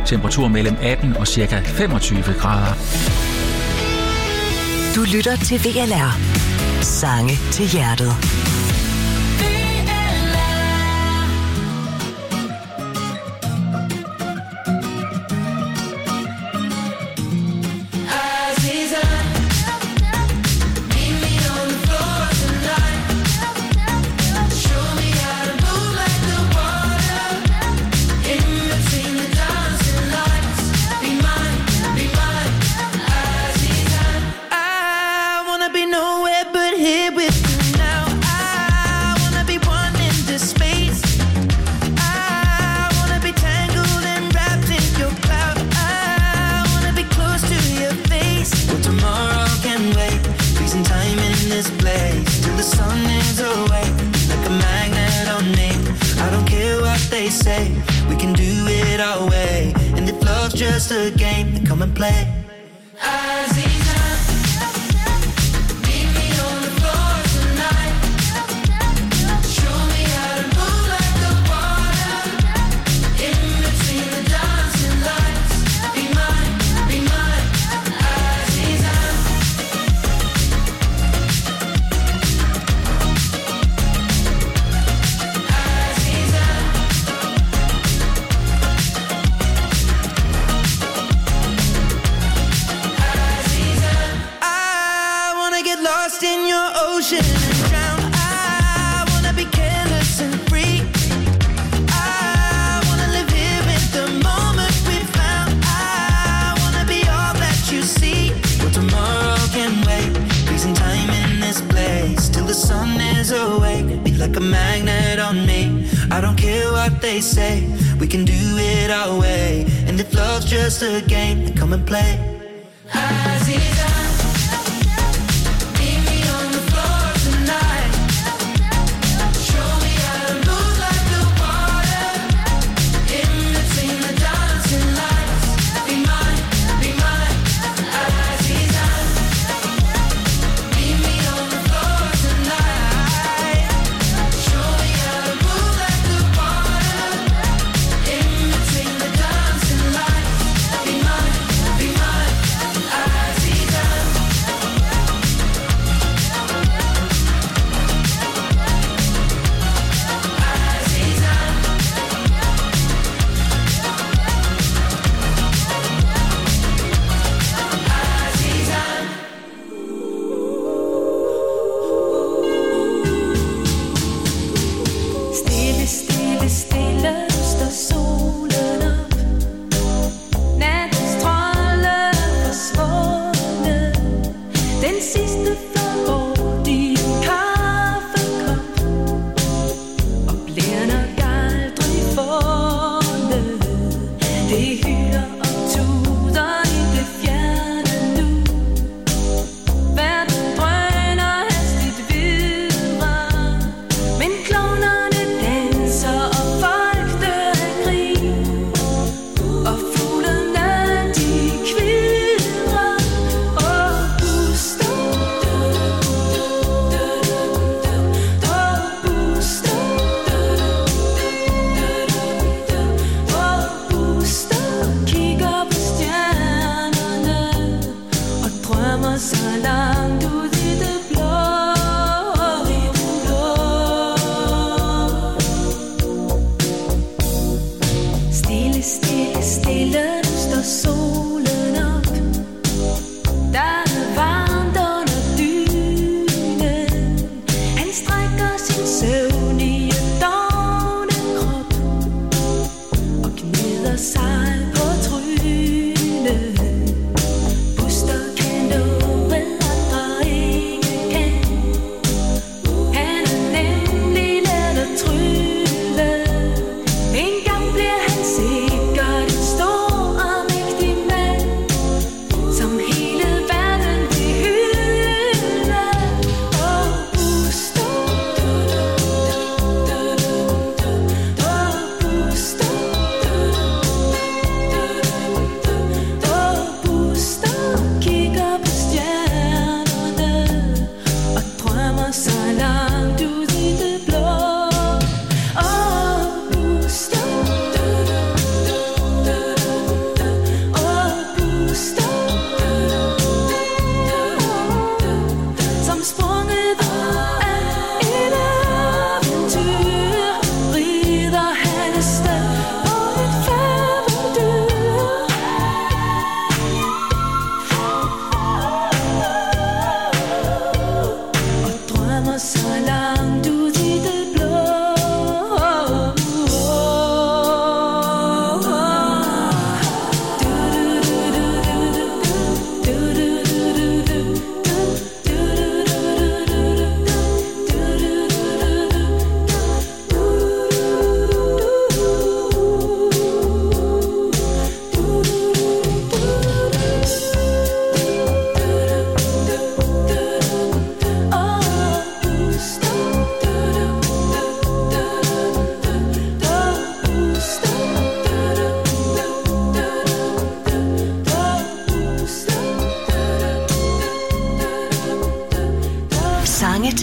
Temperatur mellem 18 og ca. 25 grader. Du lytter til VLR. Sange til hjertet. Just a game, come and play. Like a magnet on me. I don't care what they say. We can do it our way. And if love's just a game, then come and play.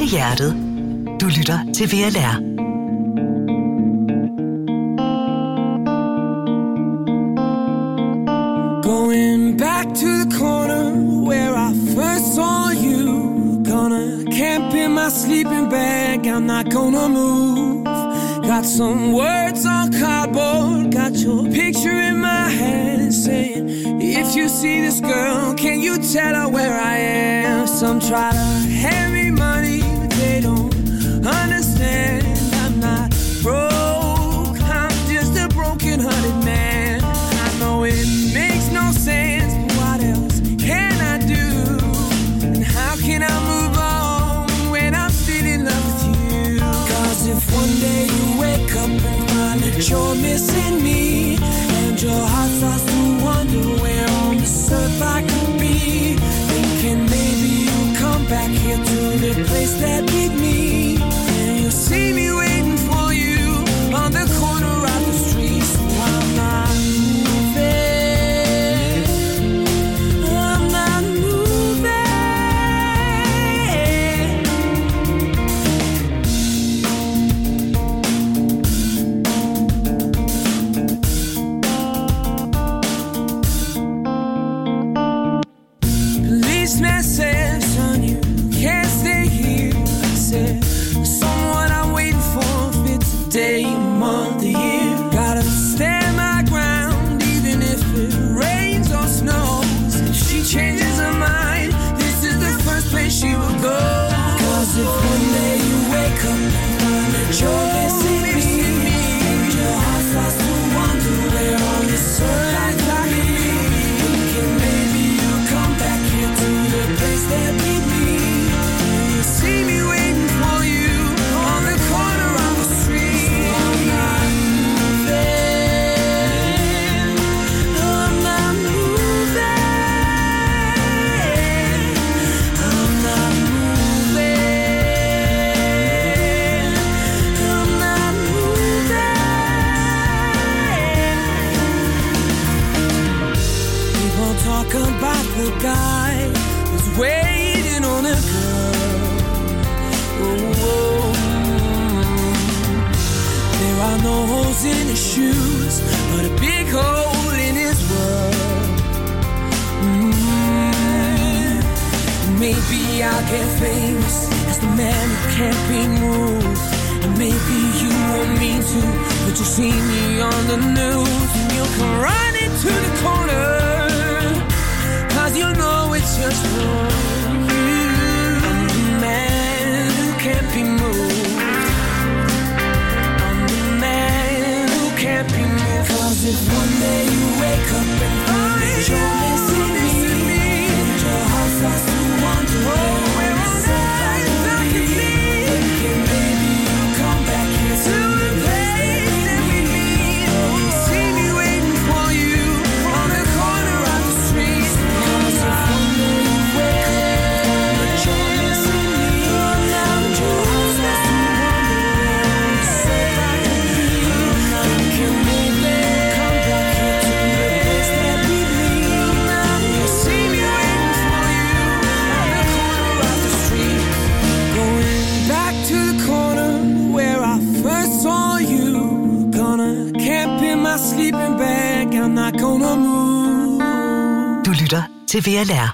til hjertet. Du lytter til VLR. Going back to the corner where I first saw you. Gonna camp in my sleeping bag, I'm not gonna move. Got some words on cardboard, got your picture in my hand, saying, if you see this girl, can you tell her where I am? Some try to hand me money, but they don't understand. I'm not broke, I'm just a broken-hearted man. I know it makes no sense, but what else can I do? And how can I move on when I'm still in love with you? Cause if one day you wake up and find that you're missing me, and your heart starts to wonder where on this earth I could be, thinking maybe you'll come back here to the place that beat me, and you'll see me waiting for you on the corner of the street. So I'm not in his shoes, but a big hole in his world. Maybe I'll get famous as the man who can't be moved, and maybe you want me to, but you see me on the news, and you'll come running to the corner, cause you know it's just for you. I'm the man who can't be moved, can't be moved. Cause if one day you wake up and find that you're missing me, and your heart starts to wonder where on earth I could be, thinking maybe you'll come back here to the place that we meet. You see me waiting for you on the corner of the street. Cause if one day you wake up and find that you're missing me, and your heart starts to wonder where on earth I could be, thinking maybe come back here to the place that we meet. You see me waiting for you on the corner of the street. Going back to the corner where I first saw you. Gonna camp in my sleeping bag, I'm not gonna move. Du lytter til VLR.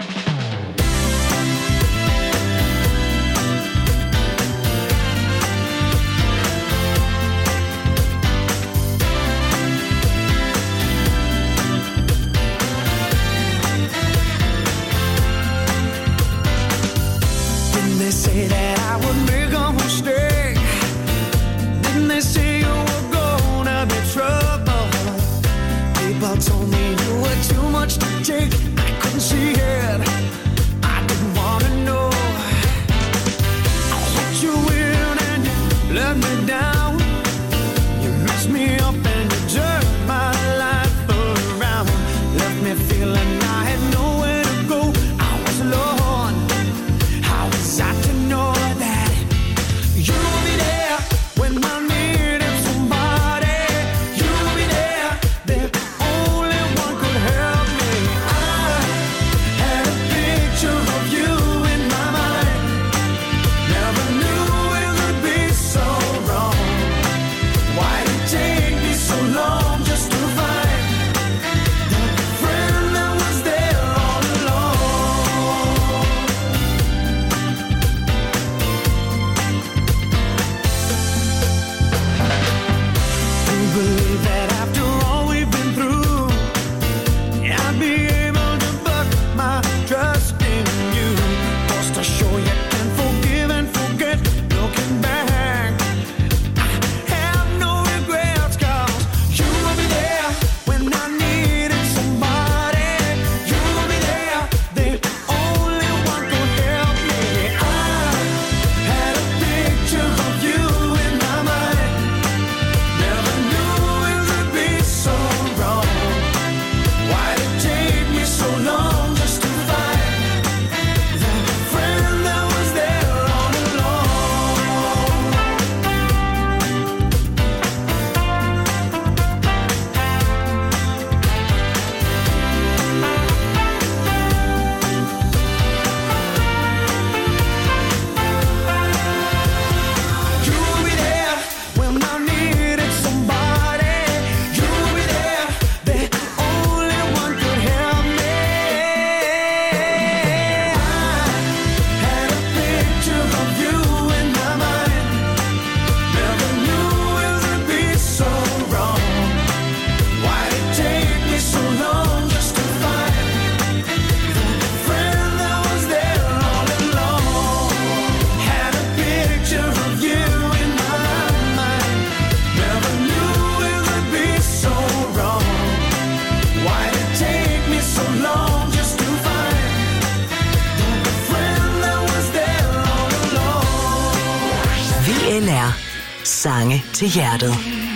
Say that I would make a mistake. Didn't they say you were gonna be trouble? People told me you were too much to take. I couldn't see it, I didn't wanna know. I let you in and you let me down. You messed me up and you turned my life around. Left me feeling I had nowhere to go. I was alone. How was I to know that you'll be there when I needed somebody? You'll be there, the only one could help me. I had a picture of you in my mind. Now Sange til hjertet.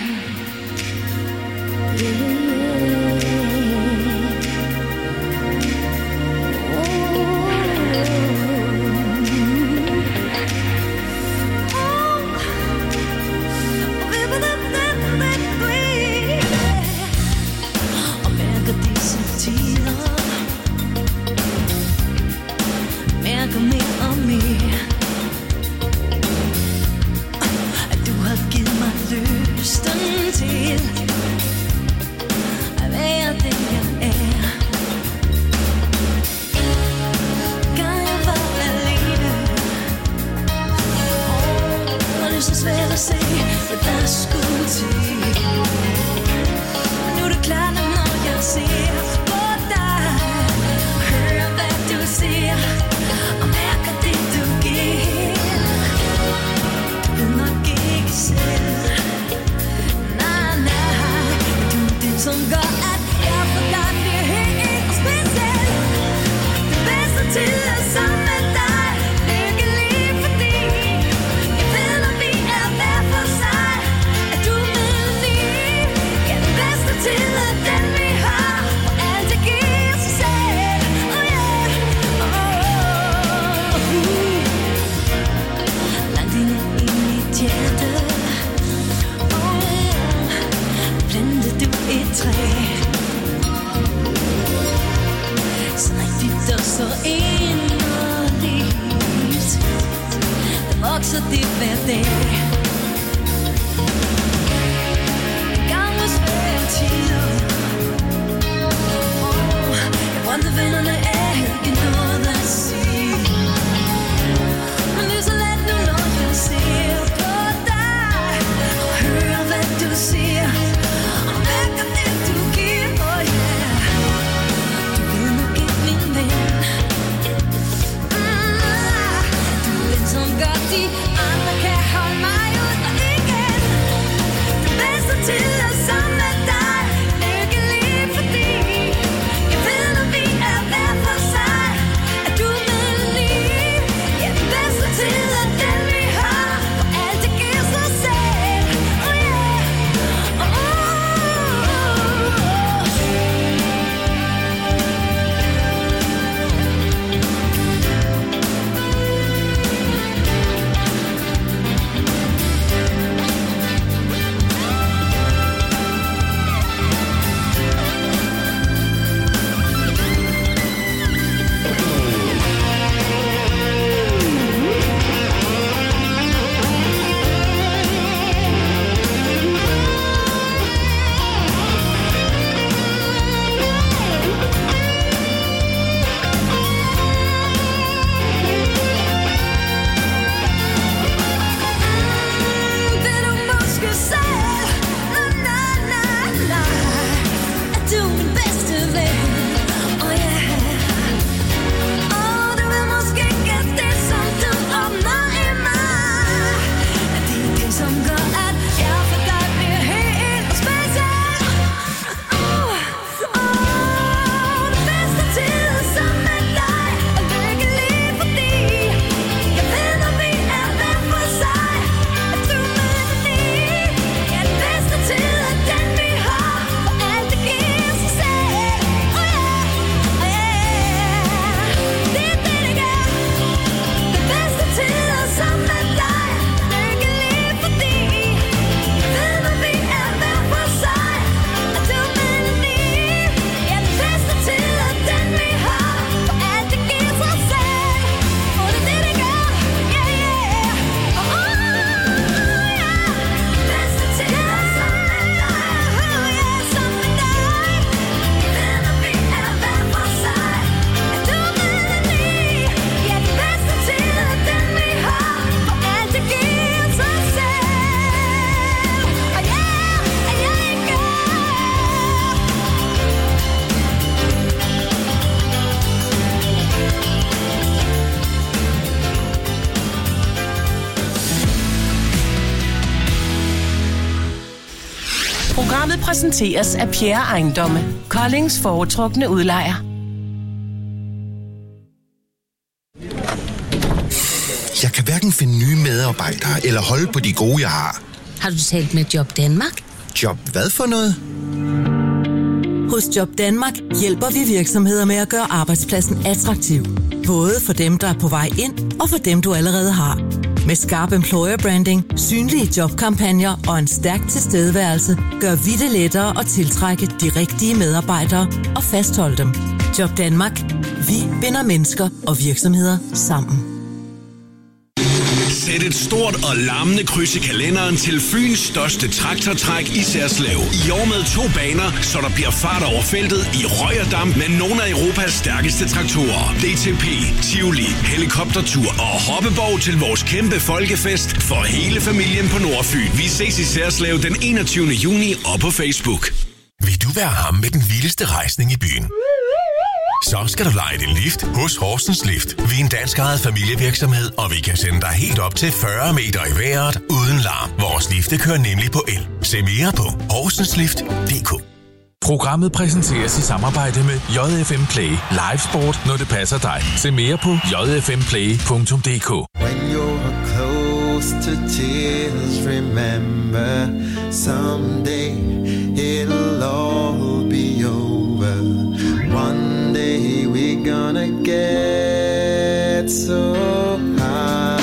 Programmet præsenteres af Pierre Ejendomme, Koldings foretrukne udlejer. Jeg kan hverken finde nye medarbejdere eller holde på de gode, jeg har. Har du talt med Job Danmark? Job hvad for noget? Hos Job Danmark hjælper vi virksomheder med at gøre arbejdspladsen attraktiv. Både for dem, der er på vej ind, og for dem, du allerede har. Med skarp employer branding, synlige jobkampagner og en stærk tilstedeværelse, gør vi det lettere at tiltrække de rigtige medarbejdere og fastholde dem. Job Danmark. Vi binder mennesker og virksomheder sammen. Sæt et stort og larmende kryds i kalenderen til Fyns største traktortræk i Særslev. I år med 2 baner, så der bliver fart over feltet i røg og damp med nogle af Europas stærkeste traktorer. DTP, Tivoli, helikoptertur og hoppeborg til vores kæmpe folkefest for hele familien på Nordfyn. Vi ses i Særslev den 21. juni og på Facebook. Vil du være ham med den vildeste rejsning i byen? Så skal du leje din lift hos Horsens Lift. Vi er en dansk ejet familievirksomhed, og vi kan sende dig helt op til 40 meter i vejret uden larm. Vores lifte kører nemlig på el. Se mere på horsenslift.dk. Programmet præsenteres i samarbejde med JFM Play. Live sport, når det passer dig. Se mere på jfmplay.dk. When you're close to tears, remember someday it'll all be over. One day we're gonna get so high.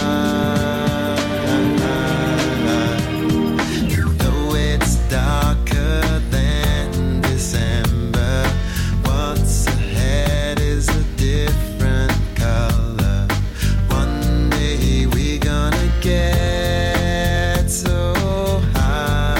Though it's darker than December, what's ahead is a different color. One day we're gonna get so high.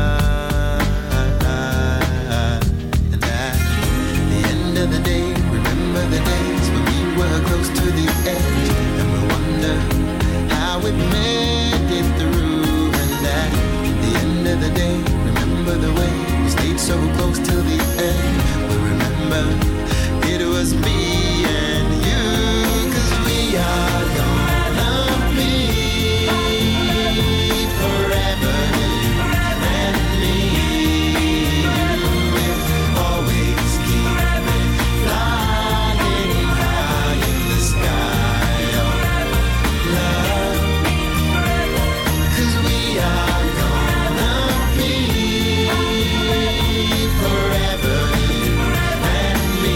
And at the end of the day, remember the days when we were close to the edge, and we wonder how we made it through. And at the end of the day, remember the way we stayed so close till the end. We remember it was me and you, 'cause we are gonna be forever, you and me. We'll always keep it flying high in the sky of love, 'cause we are gonna be forever, you and me.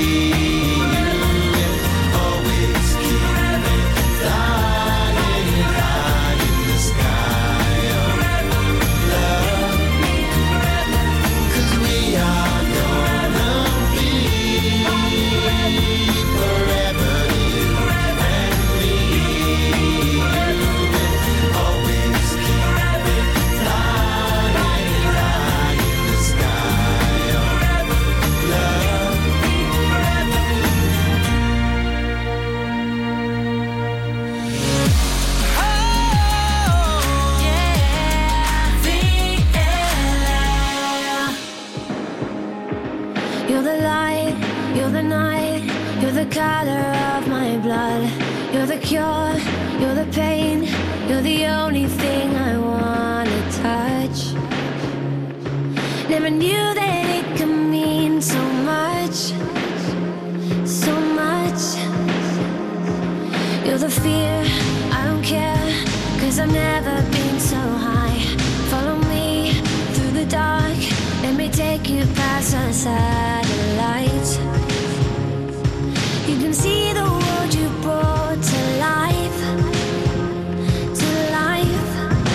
We'll always keep it flying high in the sky of love, 'cause we are gonna be forever, you and me. We'll always keep it flying high in the sky of love. You're the light, you're the night, you're the color of my blood. You're the cure, you're the pain, you're the only thing I wanna touch. Never knew that it could mean so much, so much. You're the fear, I don't care, 'cause I've never been so high. Follow me through the dark, let me take you past the satellites. You can see the world you brought to life, to life.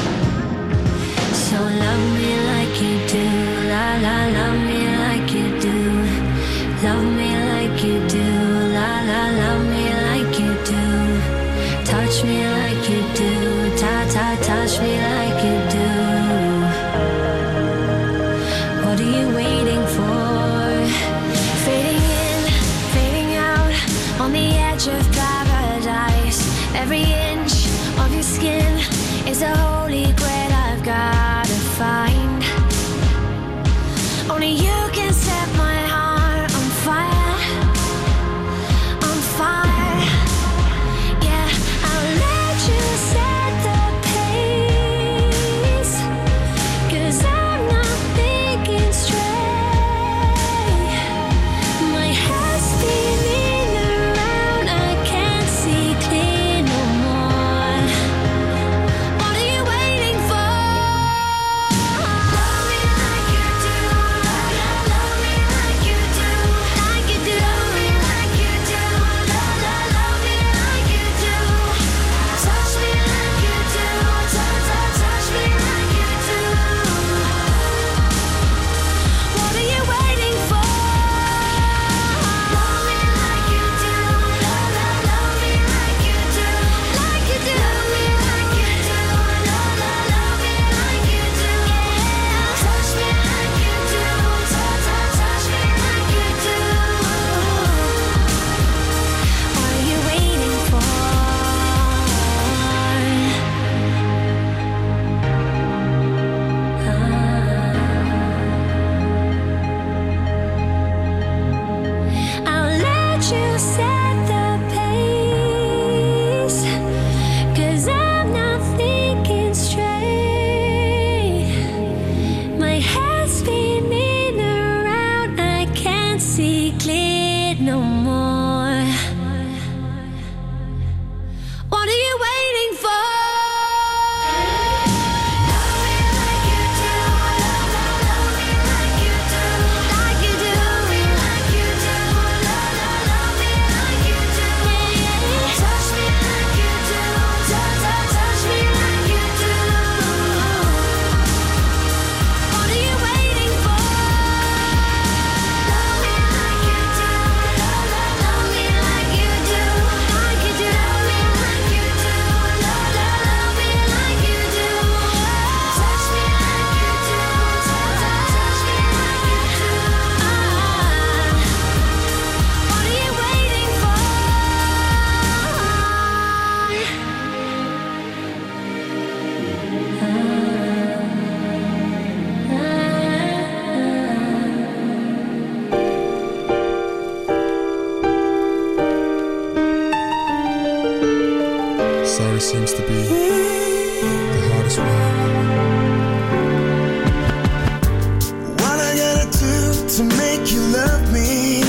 So love me like you do, la la, love me like you do. Love me like you do, la la, love me like you do. Touch me like you do, ta ta, touch me like you do. What are you waiting for? Fading in, fading out, on the edge of paradise. Every inch of your skin is a holy grail I've gotta find. Only you can set my heart on fire. it no more. What are you waiting for? Sorry seems to be the hardest word. What I gotta do to make you love me?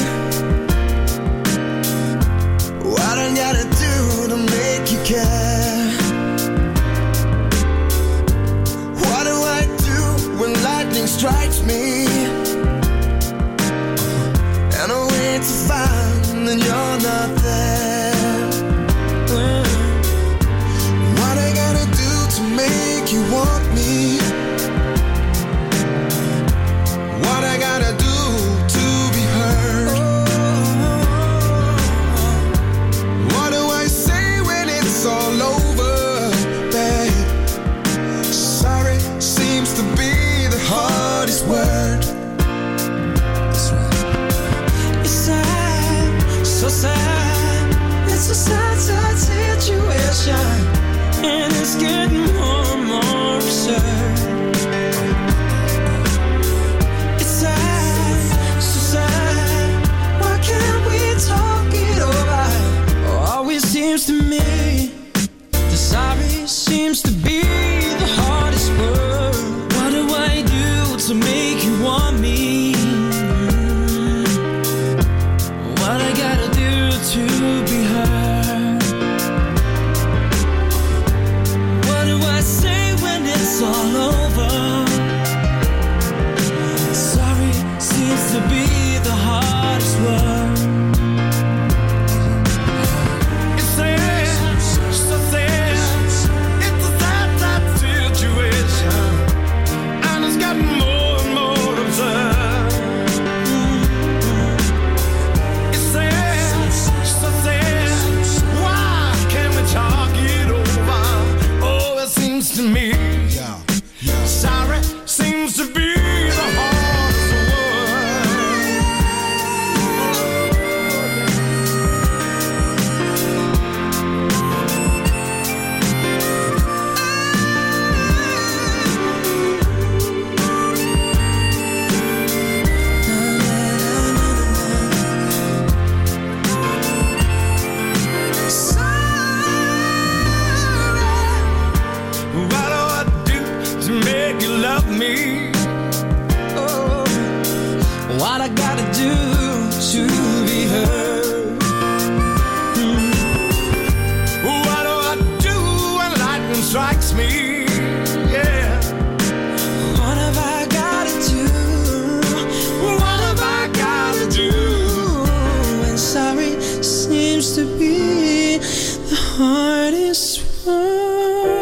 What I gotta do to make you care? What do I do when lightning strikes me? And I wait to find that you're not there. Make you want me. What I gotta do to be heard? What do I say when it's all over, babe? Sorry seems to be the hardest word. That's right. It's sad, so sad. It's a sad, sad situation, and it's getting more and more absurd. It's sad, so sad. Why can't we talk it over? Always seems to me the sorry seems to be the hardest word. What do I do to make you want me? What I gotta do to be heard? It's all over. Sorry seems to be the hardest word. It's sad, so sad. It's a sad, sad situation, and it's gotten more and more absurd. It's sad, so sad. Why can't we talk it over? Oh, it seems to me sorry seems to be the hardest me. Oh, what I gotta do to be heard? What do I do when lightning strikes me? Yeah. What have I gotta do? What have I gotta do? And sorry seems to be the hardest one.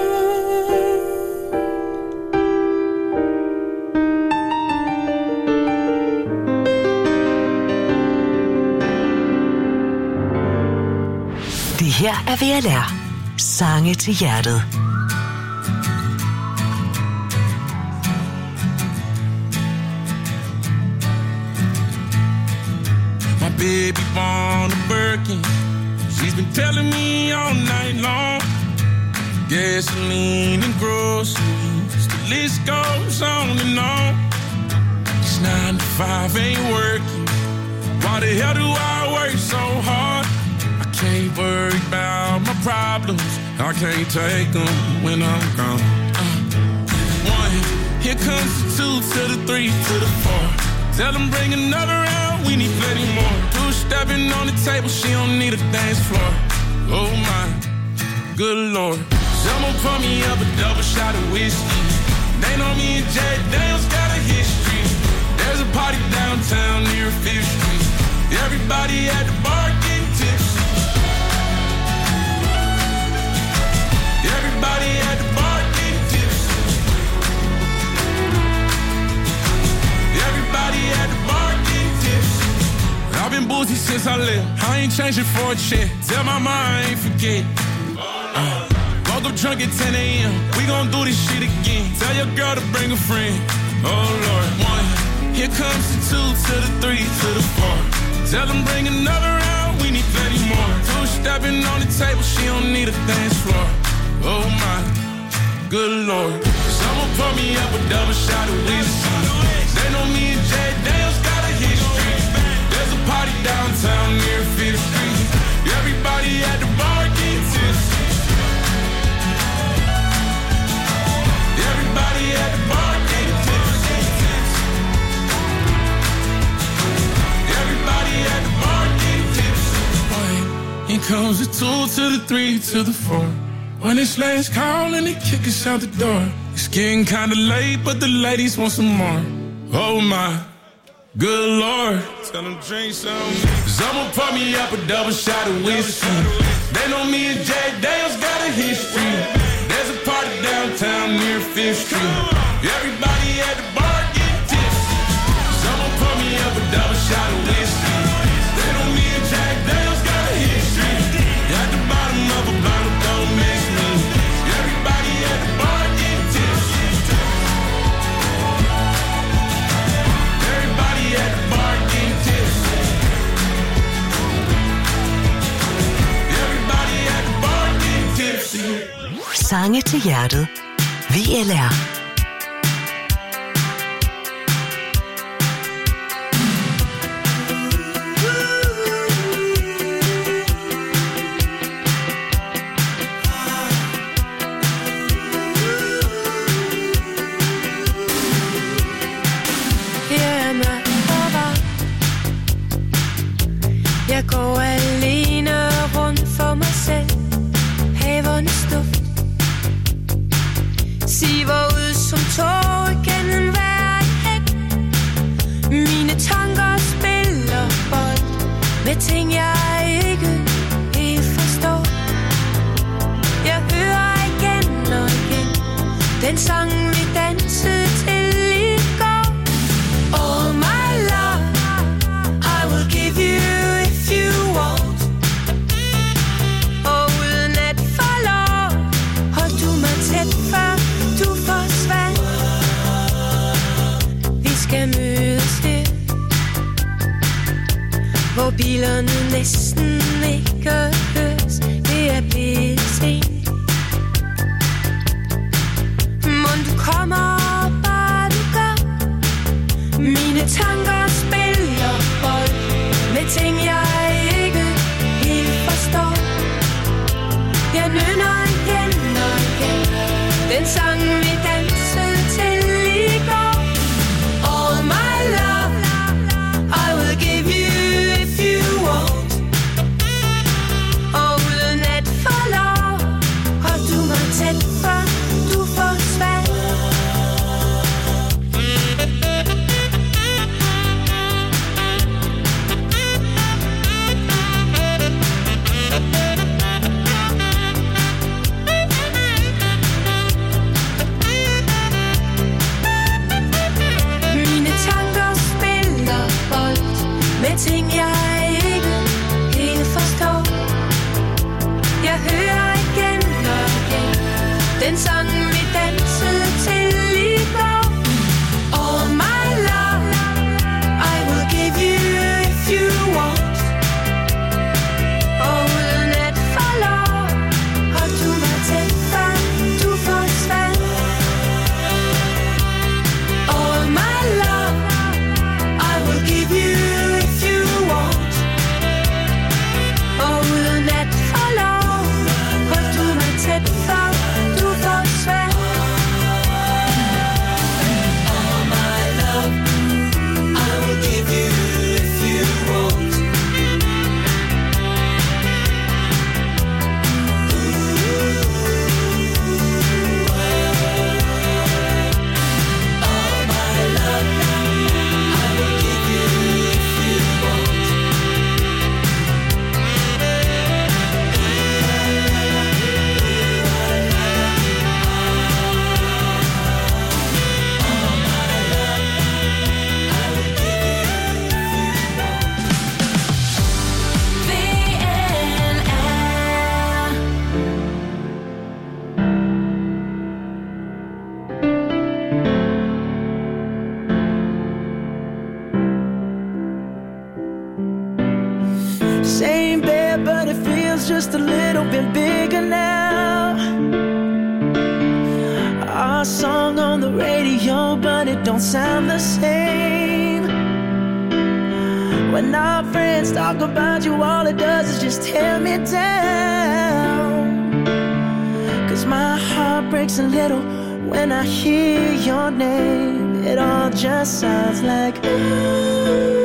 Her er VLR. Sange til hjertet. My baby born a Birkin. She's been telling me all night long. Gasoline and groceries, the list goes on and on. It's 9 to 5, ain't working. Why the hell do I work so hard? Can't worry about my problems. I can't take them when I'm gone. 1, here comes the 2 to the 3 to the 4. Tell them bring another round, we need plenty more. 2 stepping the table, she don't need a dance floor. Oh my, good lord. Someone pour me up a double shot of whiskey. They know me and Jack Daniels got a history. There's a party downtown near 5th Street. Everybody at the bar getting tipsy. Everybody at the bar getting tipsy. Everybody at the bar getting tipsy. I've been boozy since I left. I ain't changing for a check. Tell my mom I ain't forget. Woke up drunk at 10 a.m. We gon' do this shit again. Tell your girl to bring a friend. Oh Lord, 1. Here comes the 2 to the 3 to the 4. Tell them bring another round. We need plenty more. 2 stepping on the table. She don't need a dance floor. Oh my, good lord. Someone pour me up a double shot of whiskey. They know me and Jack Daniels got a history. There's a party downtown near 5th Street. Everybody at the bar getting tipsy. Everybody at the bar getting tipsy. Everybody at the bar getting tipsy. Here comes the 2 to the 3 to the 4. When it's last call and they kick us out the door. It's getting kinda late, but the ladies want some more. Oh my, good lord. Tell them drink some. Someone pour me up a double shot of whiskey. They know me and Jack Daniels got a history. There's a party downtown near 5th Street. Everybody at the bar getting tipsy. Someone pour me up a double shot of whiskey. They know me and Jack Daniels got a history. At the bottom of a bottle, don't mix me. Everybody at the bar getting tipsy. Everybody at the bar getting tipsy. Everybody at the bar getting tipsy. Sange til hjertet. VLR. Jeg går alene rundt for mig selv. Havernes duft siver ud som tårer gennem hver hæk. Mine tanker spiller bold med ting jeg ikke helt forstår. Jeg hører igen og igen den sang vi dansede til i går. Oh my love, I will give you if you want. Og uden at forlov holdt du mig tæt før du forsvandt. Vi skal mødes her, hvor bilerne næsten ikke høres. Det er blevet sent. Mon du kommer, bare du gør. Mine tanker spiller bold med ting jeg ikke helt forstår. Jeg nynner igen og igen den sang vi dansede til i går. All my love, I will give you if you want. Og uden at forlov holdt du mig tæt før du forsvandt. Same bed, but it feels just a little bit bigger now. Our song on the radio, but it don't sound the same. When our friends talk about you, all it does is just tear me down. 'Cause my heart breaks a little when I hear your name. It all just sounds like ooh.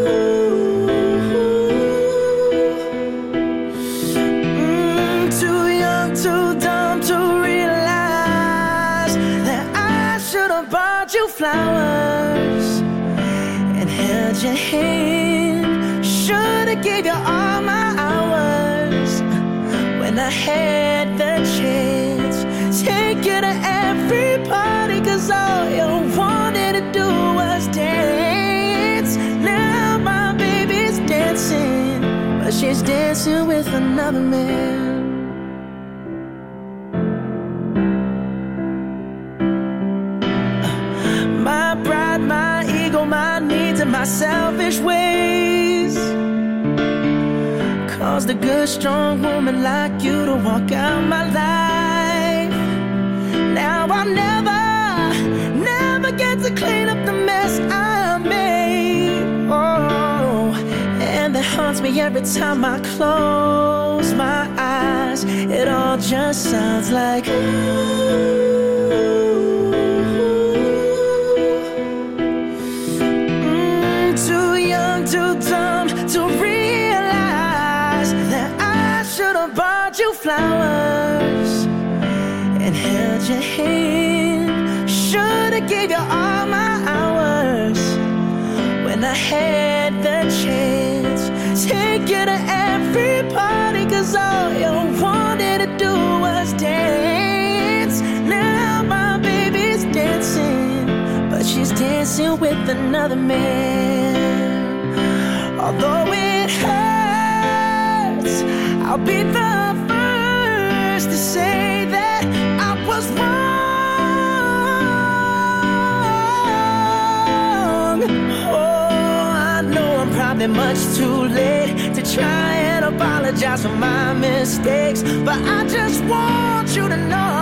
Too young, too dumb to realize that I should have bought you flowers and held your hand. Should have gave you all my hours when I had the chance. Take you to every party, 'cause all you wanted to do was dance. Now my baby's dancing, but she's dancing with another man. My pride, my ego, my needs, and my selfish ways caused a good, strong woman like you to walk out my life. Now I'll never get to clean up the mess I made. Oh, and that haunts me every time I close my eyes. It all just sounds like ooh. Too young, too dumb to realize that I should have bought you flowers and held your hand. Should have gave you all my hours when I had the chance. Take you to every party, 'cause all you wanted to do was dance. Now my baby's dancing, but she's dancing with another man. Although it hurts, I'll be the first to say that I was wrong. Oh, I know I'm probably much too late to try and apologize for my mistakes, but I just want you to know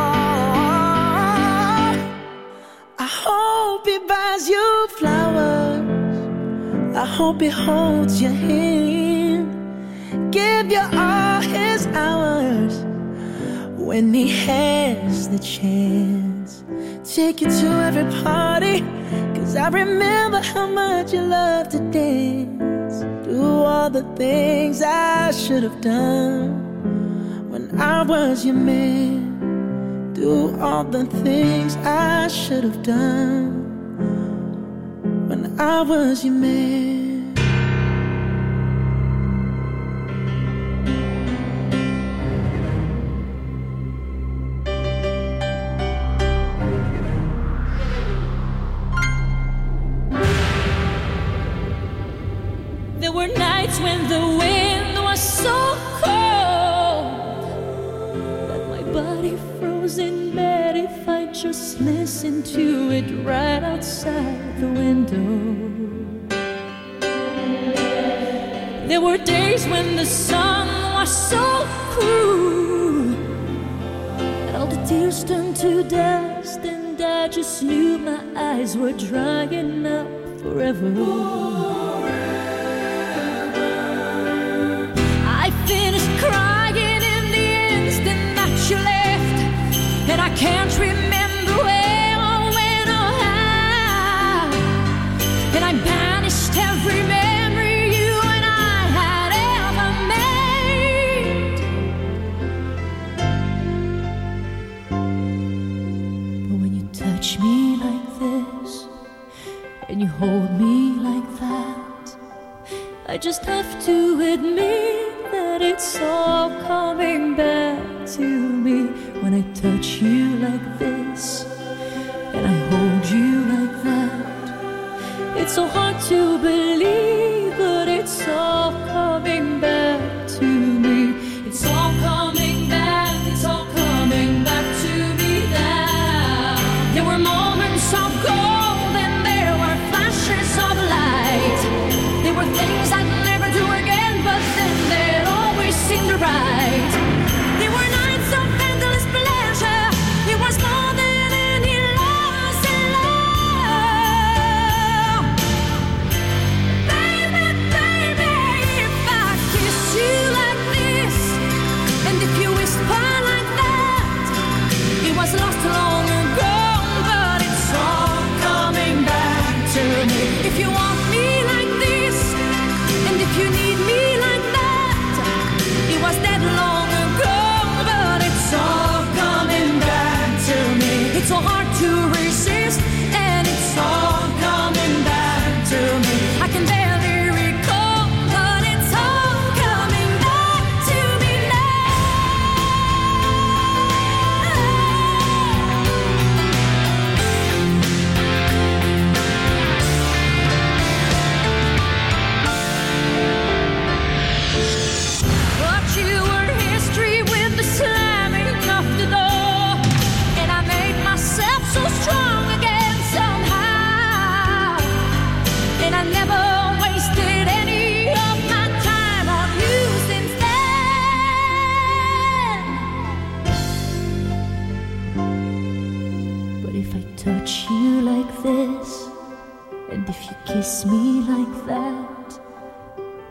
I hope he buys you flowers. I hope he holds your hand, give you all his hours when he has the chance. Take you to every party, 'cause I remember how much you loved to dance. Do all the things I should have done when I was your man. Do all the things I should have done when I was your man. There were nights when the wind was so cold that my body froze in bed if I just listened to it right outside the window. There were days when the sun was so cruel that all the tears turned to dust, and I just knew my eyes were drying up forever. I finished crying in the instant that you left, and I can't remember where or when or how, and I banished every memory you and I had ever made. But when you touch me like this and you hold me like that, I just have to admit that it's all coming back to me. When I touch you like this and I hold you like that, it's so hard to believe, but it's all coming back to me. It's all coming back, it's all coming back to me now. There were moments of gold and there were flashes of light. There were things I'd never do again, but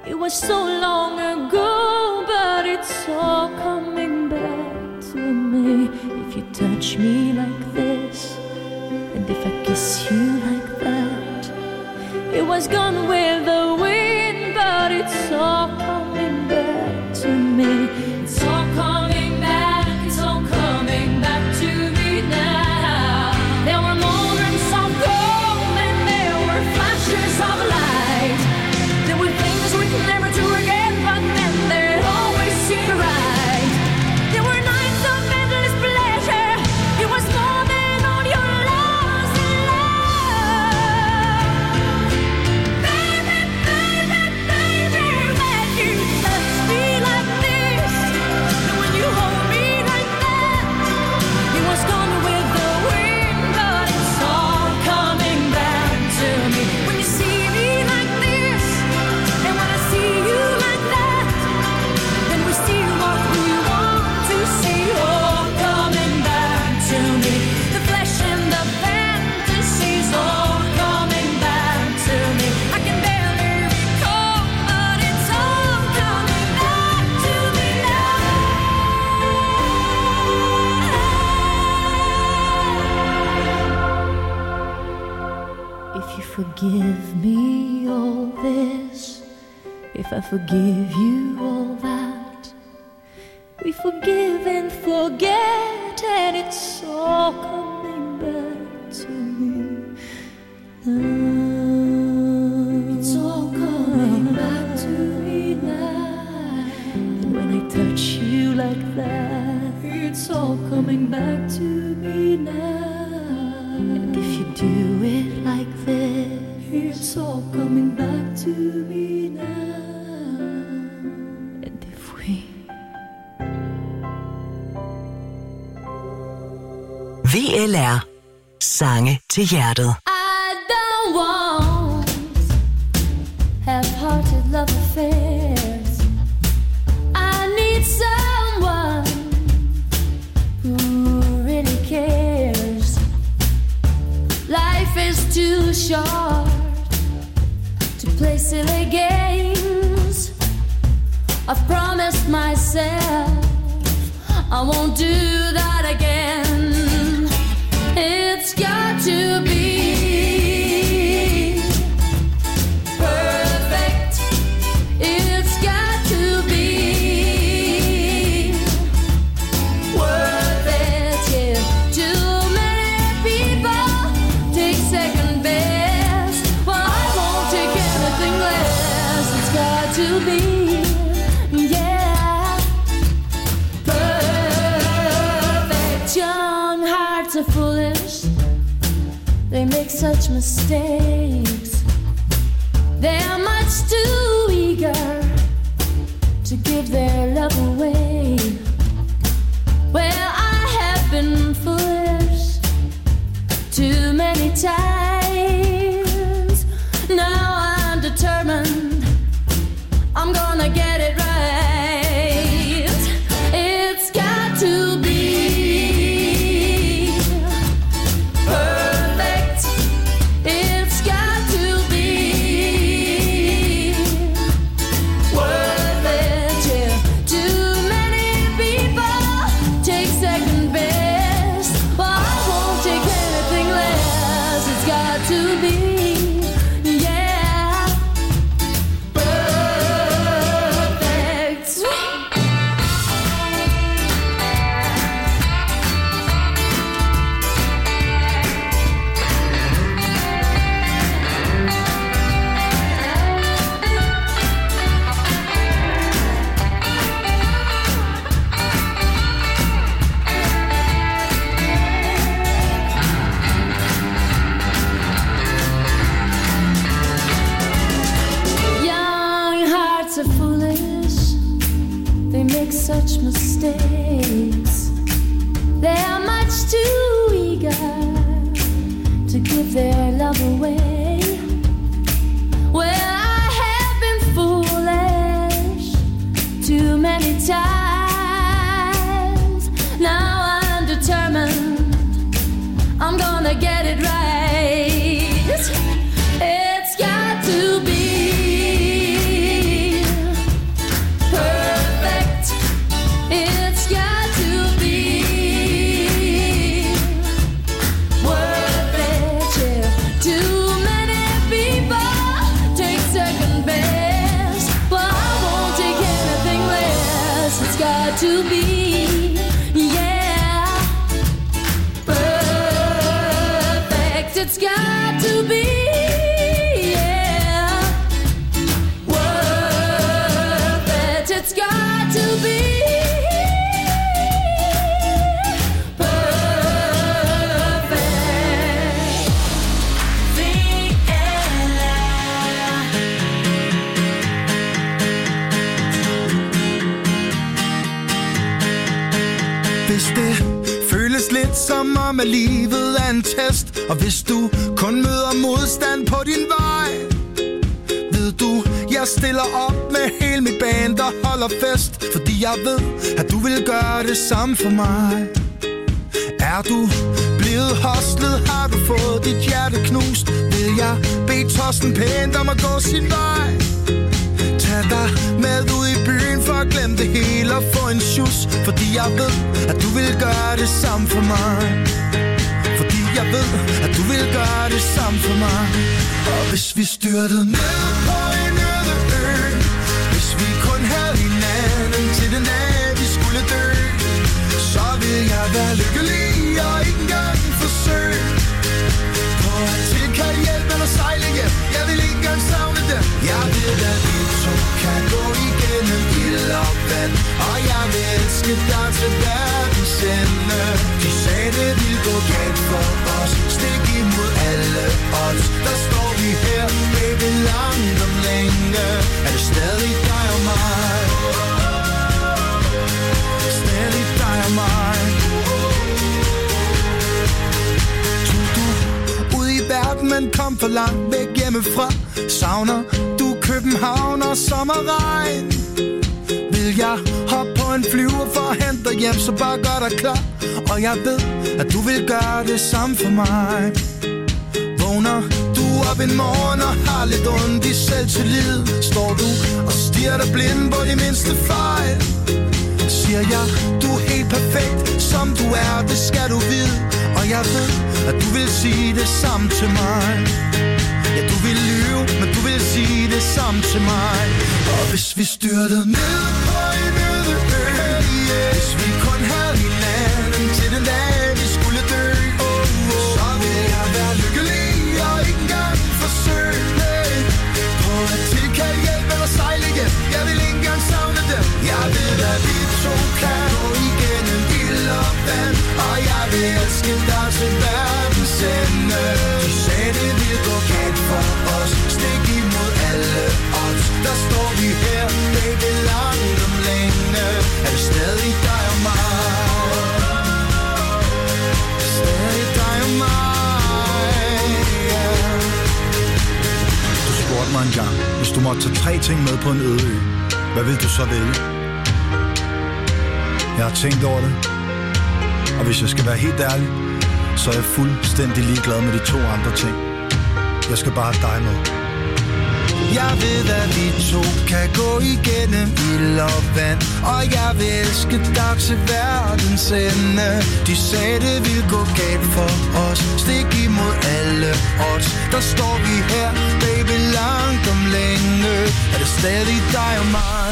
It was so long ago, but it's all coming back to me. If you touch me like this, and if I kiss you like that, it was gone with the wind, but it's all coming back to me. It's all coming back, it's all coming back to me now. There were moments of gold and there were flashes of light. There were things we could never do again, but then there'd always seem right. There were nights of endless pleasure. It was more than all your lost in love. Baby, baby, baby, when you touch me like this, and when you hold me like that, it was gone with the wind, but it's all coming back to me. When you see me like this, and when I see you like that, then we see what we want to see, all coming back to me. The flesh and the fantasies, all coming back to me. I can barely recall, but it's all coming back to me now. If you forgive me all this, if I forgive you all that, we forgive and forget, and it's all coming back to me. It's all coming back to me now. And when I touch you like that, it's all coming back to me now. And if you do it like this, it's all coming back to me now. And if we VLR. Sange til hjertet. I don't want half-hearted love affairs. I need someone who really cares. Life is too short to play silly games. I've promised myself I won't do that again. It's got to be perfect. It's got to be worth it. Yeah. Too many people take second best. Well, I won't take anything less. It's got to be, yeah, perfect. Young hearts are foolish. They make such mistakes. They are much too eager to give their love away. Well, I have been foolish too many times. Now I'm determined I'm gonna get it right. It's got to be perfect. It's got to be worth it. Yeah. Too many people take second best. Well, I won't take anything less. It's got to be, yeah, perfect. Young hearts are foolish. They make such mistakes. They are much too eager to give their love away. Well, I have been foolish too many times. Now I'm determined I'm gonna get it right. It's got to be got to be, yeah, perfect. It's got to be, yeah, perfect. It's got to be. Hvis det føles lidt som om, at livet er en test, og hvis du kun møder modstand på din vej, ved du, jeg stiller op med hele mit band og holder fest, fordi jeg ved, at du vil gøre det samme for mig. Er du blevet hostlet, har du fået dit hjerte knust, vil jeg bede Torsten pænt om at gå sin vej. Tag dig med ud i byen for at glemme det hele og få en sjus, fordi jeg ved, at du vil gøre det samme for mig. Fordi jeg ved, at du vil gøre det samme for mig. Og hvis vi styrtede ned på en øde ø, hvis vi kun havde hinanden til den dag vi skulle dø, så vil jeg være lykkelig og ikke engang forsøge på at tilkalde hjælp eller sejle hjem. Jeg vil ikke engang savne det. Jeg ved, at vi to kan gå igennem ild og vand, og jeg vil elske dig til verdens ende. De sagde, det ville gå galt for os, stik imod alle odds. Der står vi her, baby, langt om længe. Er det stadig dig og mig? Stadig dig og mig. Verden, men kom for langt væk hjemmefra. Savner du København og sommerregn? Vil jeg hoppe på en flyver for at hente dig hjem, så bare gør dig klar. Og jeg ved, at du vil gøre det samme for mig. Vågner du op en morgen og har lidt ondt i selvtillid, står du og stirrer dig blind på de mindste fejl. Siger jeg, du er helt perfekt, som du er, det skal du vide. Og jeg ved, at du vil sige det samme til mig. Ja, du vil lyve, men du vil sige det samme til mig. Og hvis vi styrtede ned på en øde ø, hvis vi kun havde hinanden til den dag vi skulle dø, så vil jeg være lykkelig og ikke engang forsøge på at tilkalde hjælp eller sejle hjem. Jeg vil ikke engang savne det. Jeg ved, at vi to kan gå igennem ild og vand, og jeg vil elske dig til verdens ende. De sagde, det ville gå galt for os, stik imod alle odds. Der står vi her, baby, langt om længe. Er det stadig dig og mig? Stadig dig og mig, yeah. Du spurgte mig engang, hvis du måtte tage 3 ting med på en øde ø, hvad vil du så vælge? Jeg har tænkt over det, og hvis jeg skal være helt ærlig, så er jeg fuldstændig ligeglad med de 2 andre ting. Jeg skal bare have dig med. Jeg ved, at vi to kan gå igennem ild og vand, og jeg vil elske dig til verdens ende. De sagde, det ville gå galt for os, stik imod alle odds. Der står vi her, baby, langt om længe. Er det stadig dig og mig?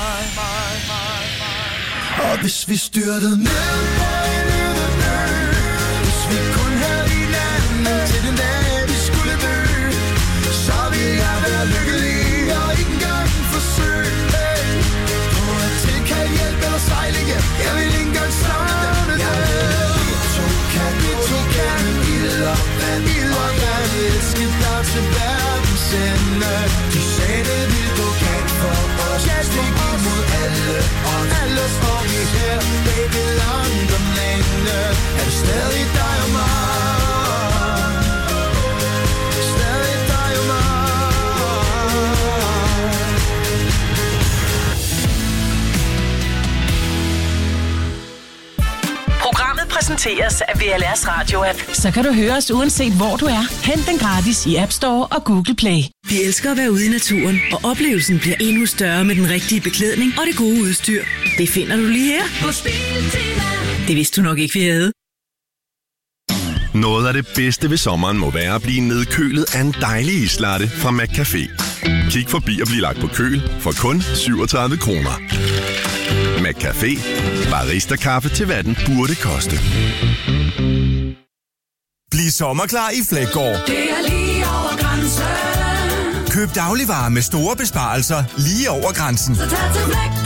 Og hvis vi styrtede ned på en øde ø, hvis vi kun havde hinanden til den dag vi skulle dø, så ville jeg være lykkelig og ikke engang forsøge på at tilkalde hjælp eller sejle hjem. Jeg vil ikke engang savne det. Jeg ved, at vi to kan gå igennem ild og vand, og jeg vil elske dig til verdens ende. De sagde, det ville gå galt for os, stik imod alle odds. Alle står vi her, baby, langt om længe. Er det stadig dig og mig? Stadig dig og mig. Programmet præsenteres af VLR's Radio-app. Så kan du høre os uanset hvor du er. Hent den gratis i App Store og Google Play. Vi elsker at være ude i naturen, og oplevelsen bliver endnu større med den rigtige beklædning og det gode udstyr. Det finder du lige her på Biltema. Det vidste du nok ikke, vi havde. Noget af det bedste ved sommeren må være at blive nedkølet af en dejlig islatte fra McCafé. Kig forbi og bliv lagt på køl for kun 37 kroner. McCafé. Barista-kaffe til hvad den burde koste. Bliv sommerklar i Flækgaard. Det er lige over grænsen. Køb dagligvarer med store besparelser lige over grænsen. Så tag til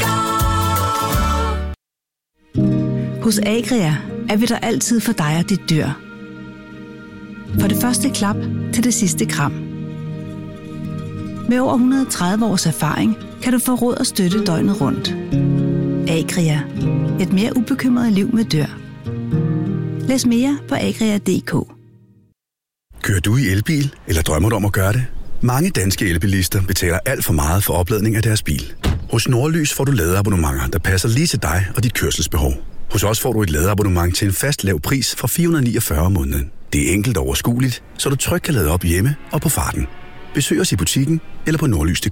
Flækgaard. Hos Agria er vi der altid for dig og dit dyr. For det første klap til det sidste kram. Med over 130 års erfaring kan du få råd og støtte døgnet rundt. Agria. Et mere ubekymret liv med dyr. Læs mere på agria.dk. Kører du i elbil, eller drømmer du om at gøre det? Mange danske elbilister betaler alt for meget for opladning af deres bil. Hos Nordlys får du ladeabonnementer, der passer lige til dig og dit kørselsbehov. Hos os får du et ladeabonnement til en fast lav pris fra 449 om måneden. Det er enkelt og overskueligt, så du trygt kan lade op hjemme og på farten. Besøg os i butikken eller på nordlys.dk.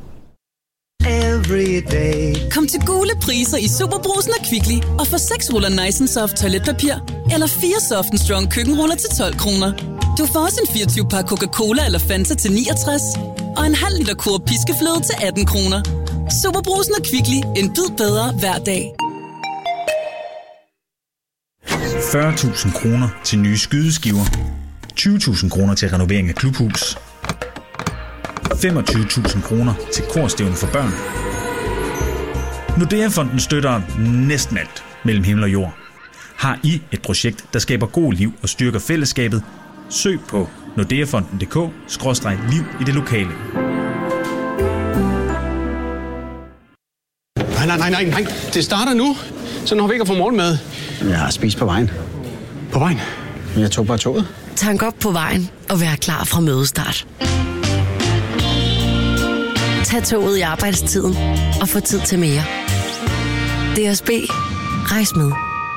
Kom til Gule priser i Superbrugsen og Kvickly og få 6 ruller Nice & Soft toiletpapir eller 4 Soft & Strong køkkenruller til 12 kroner. Du får også en 24-pakke Coca-Cola eller Fanta til 69 og en halv liter Coop piskefløde til 18 kroner. Superbrugsen og Kvickly. En bid bedre hver dag. 40.000 kroner til nye skydeskiver. 20.000 kroner til renovering af klubhus. 25.000 kroner til korstævne for børn. Nordea-fonden støtter næsten alt mellem himmel og jord. Har I et projekt, der skaber god liv og styrker fællesskabet? Søg på nordeafonden.dk/liv i det lokale. Nej. Det starter nu. Så når vi ikke har fået morgenmad. Jeg har spist på vejen. På vejen? Jeg tog bare toget. Tank op på vejen og vær klar fra mødestart. Tag toget i arbejdstiden og få tid til mere. DSB. Rejs med.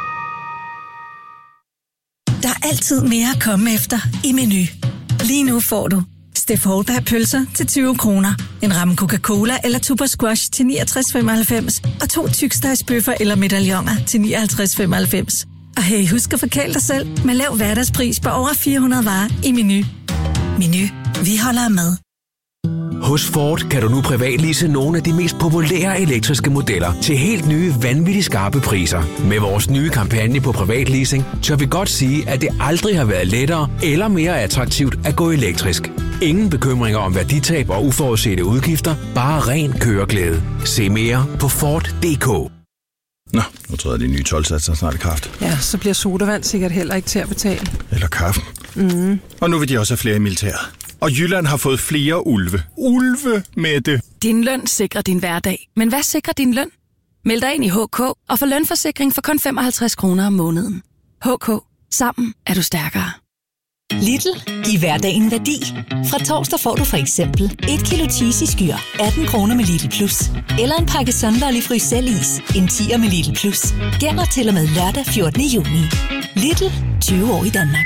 Der er altid mere at komme efter i Meny. Lige nu får du Steff Holberg pølser til 20 kroner, en ramme Coca-Cola eller Tuber Squash til 69,95 og 2 tykstegsbøffer eller medaljoner til 59,95. Og hey, husk at forkæle dig selv med lav hverdagspris på over 400 varer i Meny. Meny. Vi holder med. Hos Ford kan du nu privatlease nogle af de mest populære elektriske modeller til helt nye, vanvittigt skarpe priser. Med vores nye kampagne på privatleasing, tør vi godt sige, at det aldrig har været lettere eller mere attraktivt at gå elektrisk. Ingen bekymringer om værditab og uforudsete udgifter, bare ren køreglæde. Se mere på Ford.dk. Nå, nu tror jeg, de nye 12-satser snart i kraft. Ja, så bliver sodavand sikkert heller ikke til at betale. Eller kaffen. Og nu vil de også have flere i militæret. Og Jylland har fået flere ulve. Ulve, Mette! Din løn sikrer din hverdag. Men hvad sikrer din løn? Meld dig ind i HK og få lønforsikring for kun 55 kroner om måneden. HK. Sammen er du stærkere. Lidl. Giv hverdagen værdi. Fra torsdag får du for eksempel 1 kilo cheesy skyr, 18 kroner med Lidl Plus. Eller en pakke Sunlolly Frysellis, en 10'er med Lidl Plus. Gælder til og med lørdag 14. juni. Lidl. 20 år i Danmark.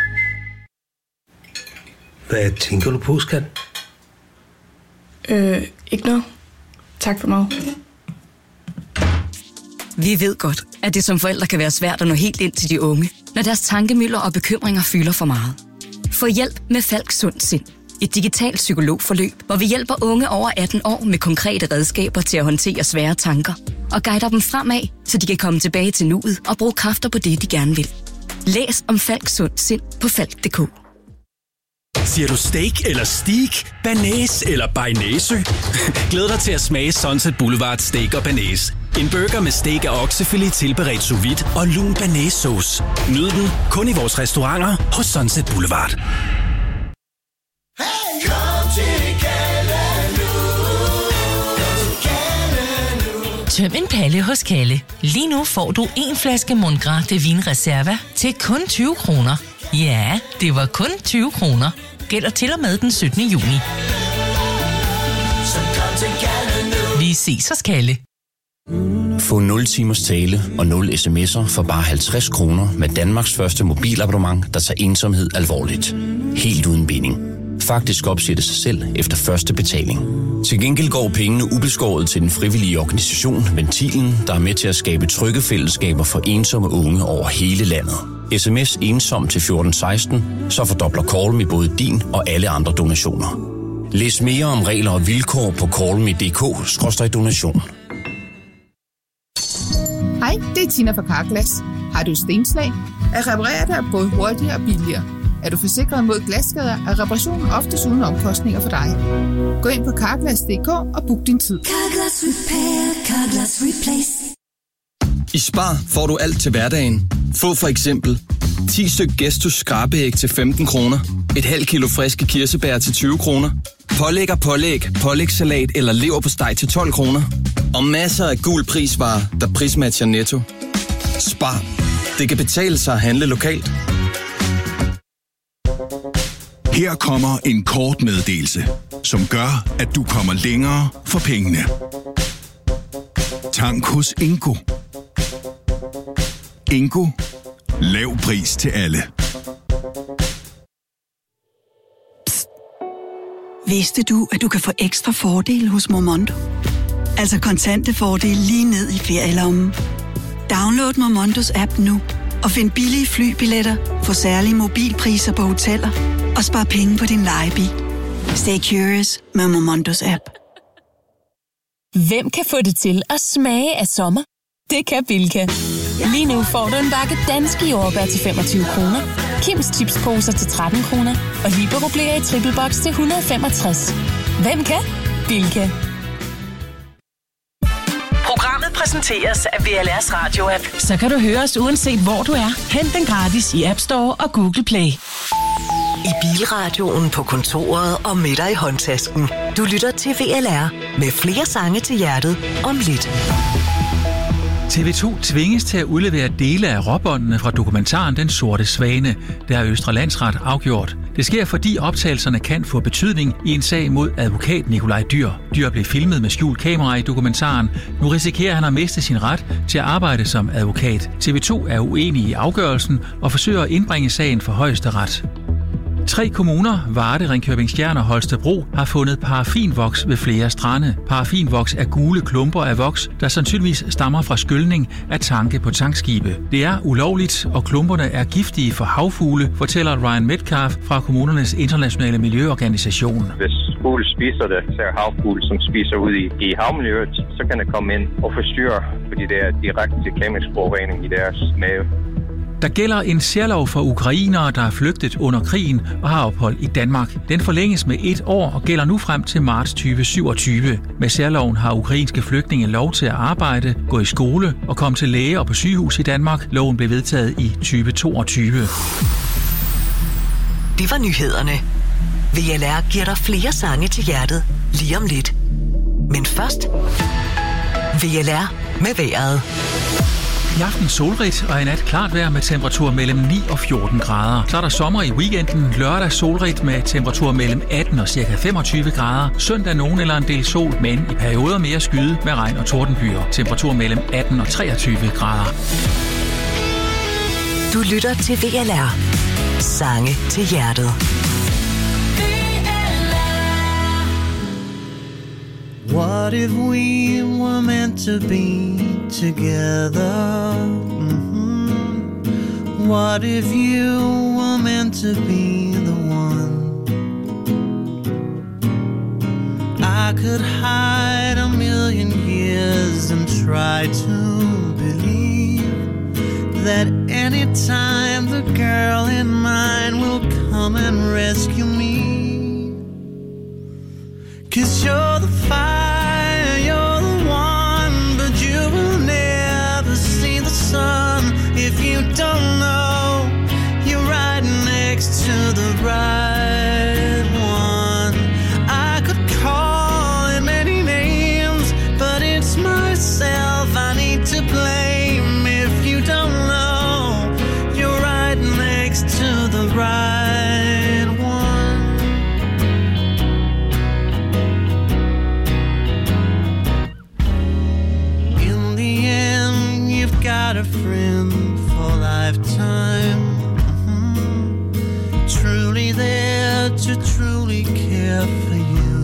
Hvad tænker du på, skat? Ikke noget. Tak for mig. Vi ved godt, at det som forældre kan være svært at nå helt ind til de unge, når deres tankemylder og bekymringer fylder for meget. Få hjælp med Falk Sund Sind. Et digitalt psykologforløb, hvor vi hjælper unge over 18 år med konkrete redskaber til at håndtere svære tanker og guider dem fremad, så de kan komme tilbage til nuet og bruge kræfter på det, de gerne vil. Læs om Falk Sund Sind på falk.dk. Siger du steak eller steak, banæs eller bearnaise? Glæd dig til at smage Sunset Boulevard Steak og Banæs. En burger med steak af oksefilet tilberedt sous vide og lun banæssauce. Nyd den kun i vores restauranter hos Sunset Boulevard. Tøm en palle hos Kalle. Lige nu får du en flaske Mundgras de Vin Reserva til kun 20 kroner. Ja, det var kun 20 kroner. Gælder til og med den 17. juni. Vi ses hos Kalle. Få 0 timers tale og 0 sms'er for bare 50 kroner med Danmarks første mobilabonnement, der tager ensomhed alvorligt. Helt uden binding. Faktisk opsætte sig selv efter første betaling. Til gengæld går pengene ubeskåret til den frivillige organisation Ventilen, der er med til at skabe trygge fællesskaber for ensomme unge over hele landet. SMS ensom til 1416, så fordobler Call Me både din og alle andre donationer. Læs mere om regler og vilkår på callme.dk/donation. Hej, det er Tina fra Carglass. Har du et stenslag? At reparere det er både hurtigere og billigere. Er du forsikret mod glasskader, er reparationen oftest uden omkostninger for dig. Gå ind på Carglass.dk og book din tid. Carglass Repair, Carglass Replace. I Spar får du alt til hverdagen. Få for eksempel 10 styk Gestus skrabeæg til 15 kroner, et halvt kilo friske kirsebær til 20 kroner, pålæg, pålægssalat eller leverpostej til 12 kroner, og masser af gul prisvarer, der prismatcher Netto. Spar. Det kan betale sig at handle lokalt. Her kommer en kort meddelelse, som gør, at du kommer længere for pengene. Tank hos Ingo. Ingo. Lav pris til alle. Psst. Vidste du, at du kan få ekstra fordele hos Momondo? Altså kontante fordele lige ned i ferielommen. Download Momondos app nu og find billige flybilletter, få særlige mobilpriser på hoteller og spar penge på din lejebil. Stay curious med Momondos app. Hvem kan få det til at smage af sommer? Det kan Bilka. Lige nu får du en bakke danske jordbær til 25 kroner, Kims chipsposer til 13 kroner og Libero Blære i triple box til 165. Hvem kan? Bilka. Programmet præsenteres af VLR's Radio-app. Så kan du høre os uanset hvor du er. Hent den gratis i App Store og Google Play. I bilradioen, på kontoret og med dig i håndtasken. Du lytter til VLR med flere sange til hjertet om lidt. TV2 tvinges til at udlevere dele af råbåndene fra dokumentaren Den Sorte Svane, der er Østre Landsret afgjort. Det sker, fordi optagelserne kan få betydning i en sag mod advokat Nikolaj Dyr. Dyr blev filmet med skjult kamera i dokumentaren. Nu risikerer han at miste sin ret til at arbejde som advokat. TV2 er uenige i afgørelsen og forsøger at indbringe sagen for Højesteret. 3 kommuner, Varde, Ringkøbing Skjern og Holstebro, har fundet paraffinvoks ved flere strande. Paraffinvoks er gule klumper af voks, der sandsynligvis stammer fra skyldning af tanke på tankskibe. Det er ulovligt, og klumperne er giftige for havfugle, fortæller Ryan Metcalf fra kommunernes internationale miljøorganisation. Hvis fugle spiser det, så er havfugle, som spiser ud i havmiljøet, så kan det komme ind og forstyrre, fordi det er direkte kemisk forurening i deres mave. Der gælder en særlov for ukrainere, der er flygtet under krigen og har ophold i Danmark. Den forlænges med 1 år og gælder nu frem til marts 2027. Med særloven har ukrainske flygtninge lov til at arbejde, gå i skole og komme til læge og på sygehus i Danmark. Loven blev vedtaget i 2022. Det var nyhederne. VLR giver dig flere sange til hjertet lige om lidt. Men først VLR med vejret. I aften solrigt og i nat klart vejr med temperatur mellem 9 og 14 grader. Så er der sommer i weekenden. Lørdag solrigt med temperatur mellem 18 og ca. 25 grader. Søndag nogen eller en del sol, men i perioder mere skyde med regn og tordenbyer. Temperatur mellem 18 og 23 grader. Du lytter til VLR. Sange til hjertet. What if we were meant to be together? Mm-hmm. What if you were meant to be the one? I could hide a million years and try to believe that anytime the girl in mine will come and rescue me. 'Cause you're the fire, you're the one, but you will never see the sun if you don't know you're right next to the right one. I could call it many names, but it's myself I need to blame if you don't know you're right next to the right one. Got a friend for lifetime. Mm-hmm. Truly there to truly care for you.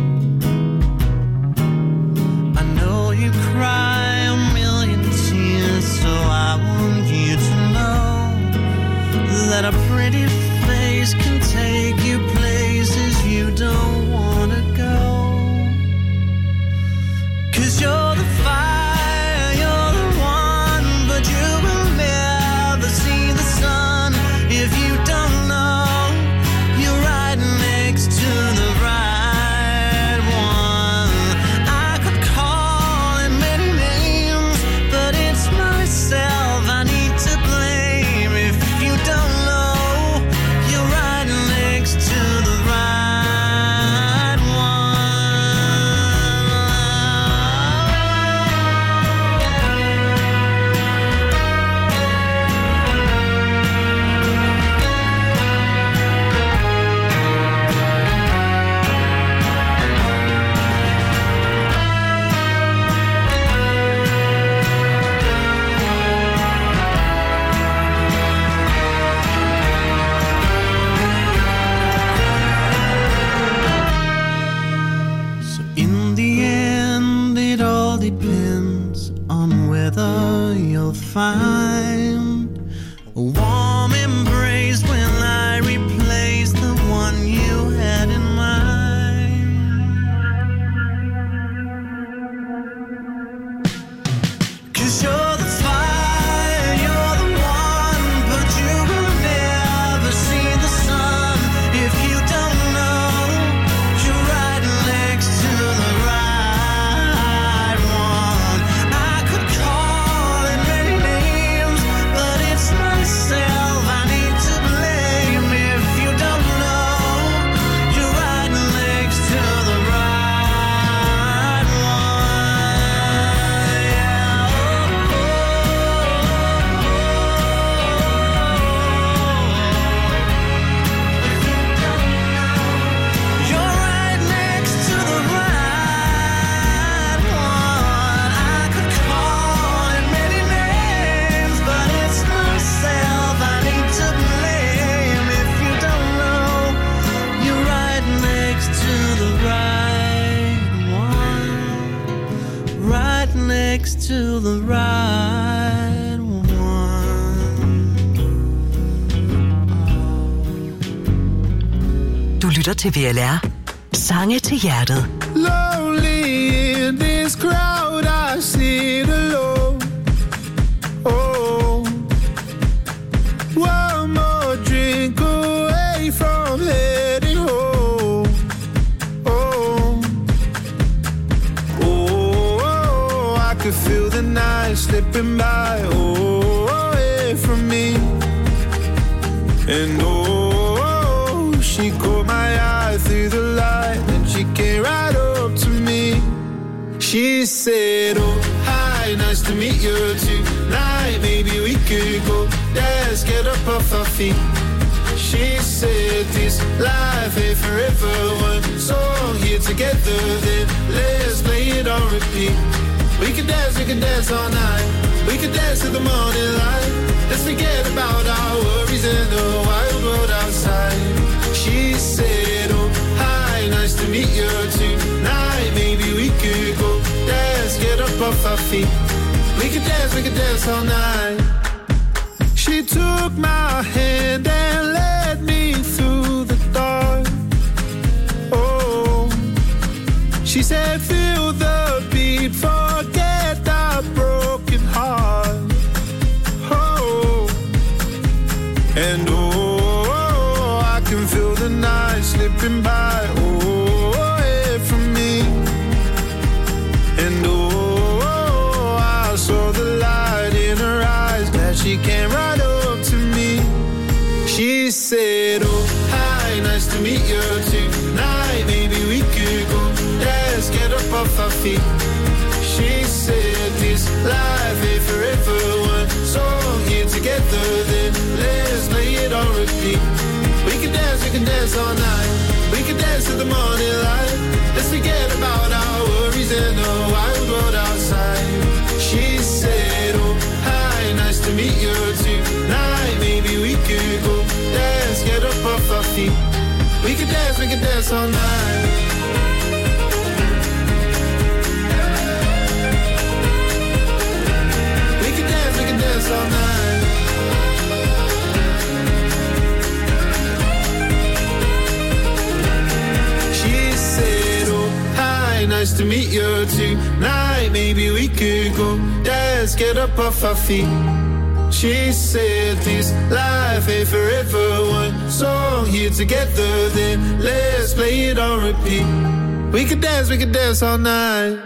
I know you cry a million tears, so I want you to know that a pretty face can take you places you don't wanna go. 'Cause you're the fire, you're the one, depends on whether you'll find a warm embrace when I replace the one you had in mind. 'Cause you're the fire, you're the one, but you will never see the sun if you don't know you're right next to the right one. I could call it many names, but it's myself I need to blame if you don't know you're right next to the right one. You're right next to the right one. I could call it many names, but it's myself I need to blame if you don't know you're right next to the right one. Right next to the right one. Du lytter til VLR. Sange til hjertet. Lonely in this crowd, I sit alone. Oh, one more drink away from heading home. Oh, I could feel the night slipping by. Away from me. And she caught my eye through the light, and she came right up to me. She said, oh, hi, nice to meet you tonight. Maybe we could go dance, get up off our feet. She said, this life ain't forever. One song here together, then let's play it on repeat. We could dance all night. We could dance to the morning light. Let's forget about our worries in the wild world outside. She said, oh, hi, nice to meet you tonight. Maybe we could go dance, get up off our feet. We could dance all night. She took my hand and led me through the dark. Oh, she said, feel the beat, forget that broken heart. Oh, and I can feel the night slipping by, away from me. And I saw the light in her eyes, glad she came right up to me. She said, oh, hi, nice to meet you tonight. Maybe we could go dance, get up off our feet. She said, this life ain't forever. One song here together, then let's play it on repeat. We can dance all night. We can dance to the morning light. Let's forget about our worries and the wild world outside. She said, oh, hi, nice to meet you tonight. Maybe we could go dance, get up off our feet. We can dance all night. We can dance all night. She said, oh, hi, nice to meet you tonight. Maybe we could go dance, get up off our feet. She said, this life ain't forever. One song here together, then let's play it on repeat. We could dance all night.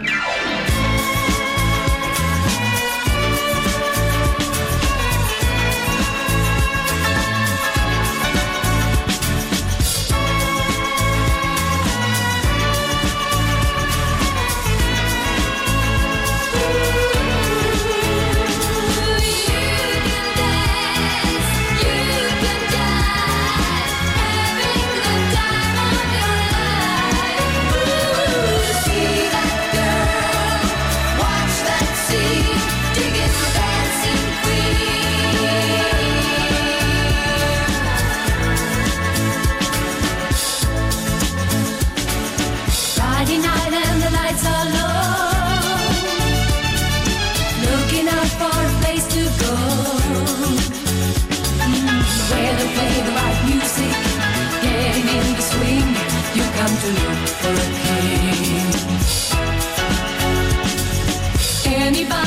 See that girl kan I bare